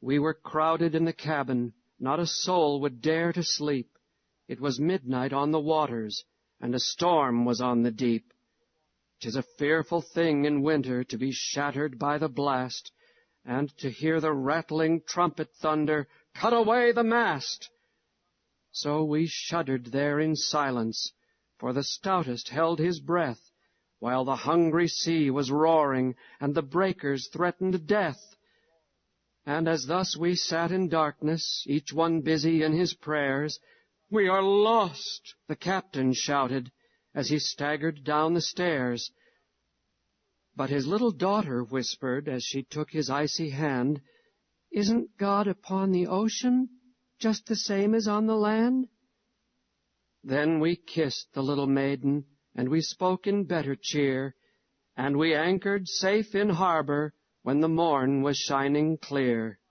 We were crowded in the cabin, not a soul would dare to sleep. It was midnight on the waters, and a storm was on the deep. 'Tis a fearful thing in winter to be shattered by the blast, and to hear the rattling trumpet thunder, "Cut away the mast!" So we shuddered there in silence, for the stoutest held his breath, while the hungry sea was roaring, and the breakers threatened death. And as thus we sat in darkness, each one busy in his prayers, "We are lost!" the captain shouted, as he staggered down the stairs. But his little daughter whispered, as she took his icy hand, "Isn't God upon the ocean, just the same as on the land?" Then we kissed the little maiden, and we spoke in better cheer, and we anchored safe in harbor when the morn was shining clear.